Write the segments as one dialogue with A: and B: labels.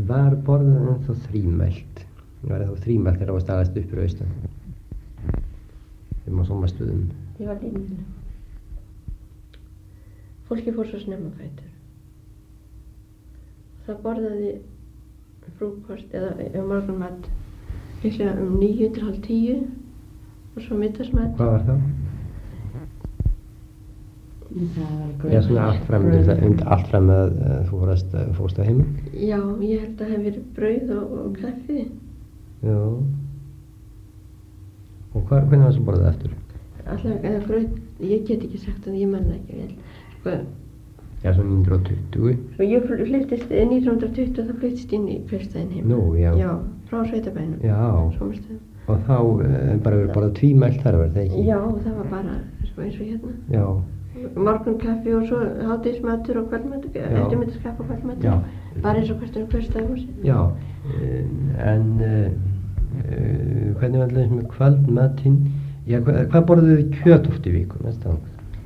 A: Var borðað ennþá þrímælt? Var það þrímælt þegar það var staðast upp fyrir austan? Á sómastöðum.
B: Ég var lítil. Fólki fór svo snemma á fætur. Það borðaði frúkost eða morgunmat líklega 9 til hálf 10 og svo middagsmat.
A: Hvað var það? Já, svona allt fram að þú fórst að heima?
B: Já, ég held að það hef verið brauð og kaffi.
A: Já. Og hvernig var það borðað eftir?
B: Alltaf, eða gröð, ég get ekki sagt það, ég man það ekki vel. Sko,
A: já, svona 1920.
B: Svo ég flyttist 1920 og það flyttist inn í Kaupstaðinn heim.
A: Nú, já.
B: Já, frá sveitabænum.
A: Já.
B: Sómastöðum. Og
A: þá bara verið borðað tvímælt þar, var það ekki?
B: Já, það var bara sko, eins og hérna.
A: Já.
B: Morgunkaffi og svo hádegismatur og kvöldmatur, eftirmiddagskaffi og kvöldmatur. Já. Bara eins og Kaupstaðarhúsi.
A: Já, en hvernig var alltaf með kvöldmatinn? Já, hvað borðuðu þið kjöt oft í viku mest á?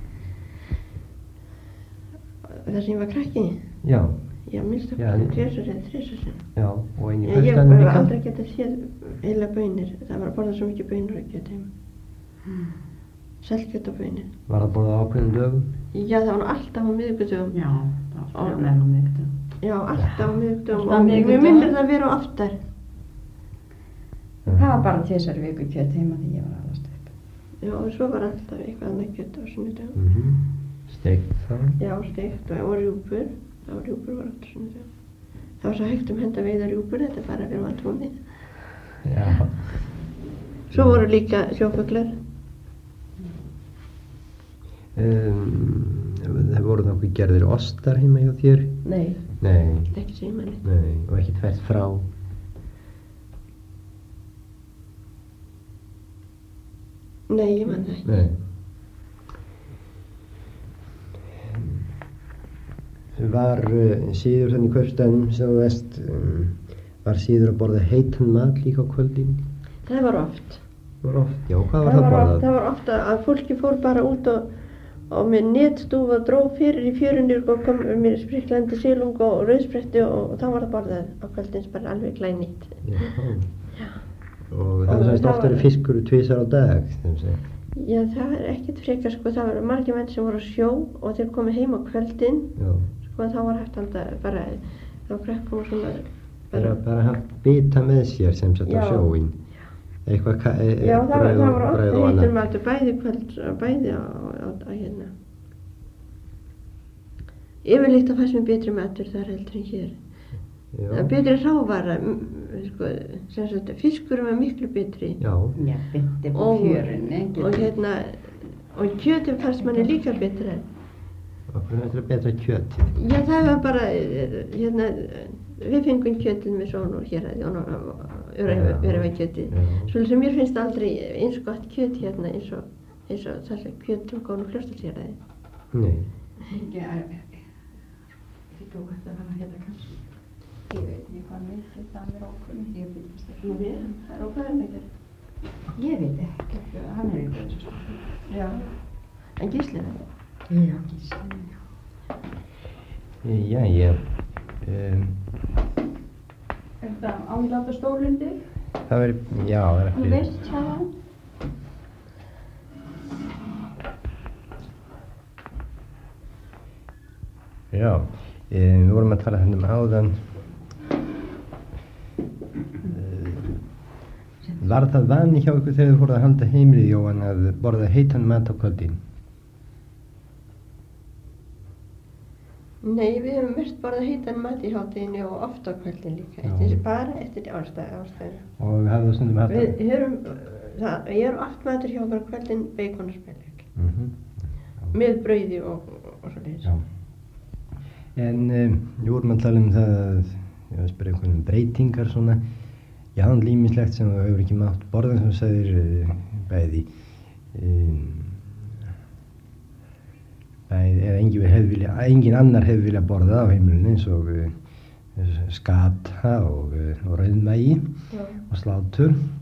B: Það sem ég var krakki?
A: Já.
B: Já, minnst okkur 2 eða 3 sinni.
A: Já, og einu
B: í
A: Kaupstaðnum líka?
B: Ég hef aldrei getað séð heila baunir. Það var að borða svo mikið baunir og kjöt heima. Selkjöt og baunir.
A: Var það borðað á ákveðnum dögum?
B: Já, það var alltaf á miðvikudögum.
C: Já, það var alltaf á miðvikudögum.
B: Já, alltaf á miðvikudögum og mér minnir það vera oftar.
C: Það var bara 2 viku kjöt heima því ég var alast upp.
B: Já, og svo var alltaf eitthvað annað kjöt á sunnudögum.
A: Steikt þá?
B: Já, steikt og rjúpur. Rjúpur var alltaf sunnudögum. Það var svo hægt henda veiða rjúpur, þetta bara fyrir vatnfónið.
A: Já.
B: Svo voru líka sjófuglar.
A: Það voru þá ekki gerðir ostar heima hjá þér?
B: Nei.
A: Nei.
B: Ekki sem ég manni.
A: Nei, og ekki fært frá?
B: Nei, ég man það ekki.
A: Nei. Var síður þannig í Kaupstaðnum sem þú veist, var síður að borða heitan mat líka á kvöldin?
B: Það var oft.
A: Var oft? Já, hvað var það borðað?
B: Það var oft að fólki fór bara út og með netstúf og dró fyrir í fjörunni og kom með spriklandi silung og rauðspretti og þá var það borðað á kvöldins bara alveg glænýtt.
A: Já. Og það er semst oft verið fiskur 2 á dag, þeim segja. Já,
B: það er ekkert frekar, sko, það var margir menn sem voru á sjó og þeir komið heim á kvöldin. Já. Sko, þá var hægt að bara, þá krakkum og svona.
A: Bara haft bita með sér sem sagt á sjóin. Eitthvað brauð og annað. Já, það var oft heitur matur, bæði kvöld, bæði á hérna. Yfirleitt að fæst mér betri matur þar heldur en hér. Já. Betri rávara, sko, sem sagt, fiskur var miklu betri.
C: Já, betri på fjörunni.
B: Og hérna, og kjötum fannst manni líka betra.
A: Okkur er betra kjötið?
B: Já, það var bara, hérna, við fengum kjötið með svona og hér og öræfa kjötið. Svolítið sem mér finnst aldrei eins gott kjöt hérna eins og þess að kjötum góðum Fljótsdalshéraði.
A: Nei.
C: Þið tók eftir að hana hérna kannski. Ég veit ekki hvað mikið það er okkur. Ég byrjast það.
B: Það er okkur en ekki.
C: Ég veit ekki, hann í Fljótsdalshéraði.
B: Já, en Gísli það?
C: Já, Gísli, já.
A: Jæja.
C: Er það á að láta stólinn þig?
A: Það verið, já, það er
C: Þú veist það?
A: Já, við vorum að tala hérna áðan. Var það vani hjá ykkur þegar þið fóruð að halda heimilið, Jóhann, að borða heitan mat á kvöldin?
B: Nei, við hefum mest borðað heitan mat í hádeginu og oft á kvöldin líka, bara eftir ástæðu.
A: Og hafðu það stundum haft það?
B: Ég er oft matur hjá okkur á kvöldin beikon og spelek. Með brauði og svoleiðis.
A: Já. En við vorum að tala um það að, ég var að spyrja einhvern breytingar svona. Já, það er límislegt sem þú hefur ekki mátt borða, sem þú sagðir, bæði, eða engin annar hefði viljað borða á heimilinu eins og skata og rauðmagi og slátur.